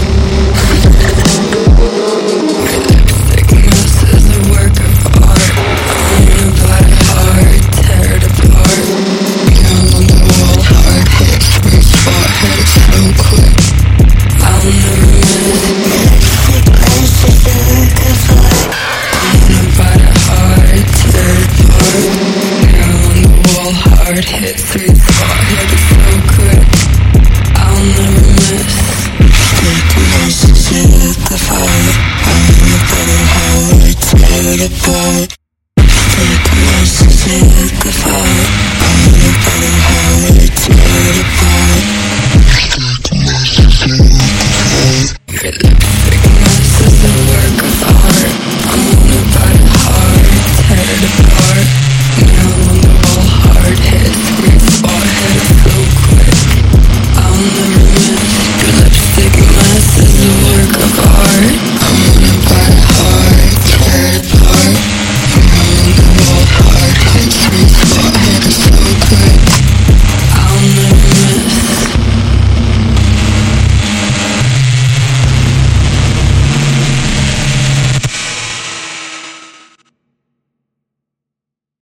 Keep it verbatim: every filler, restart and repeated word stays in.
Hard hit, sweet spot, hit it so quick, I'll never miss. Take places hit the fire, I'm in a better highway, tear it apart. Take places hit the fire, I'm in a better highway, tear it apart.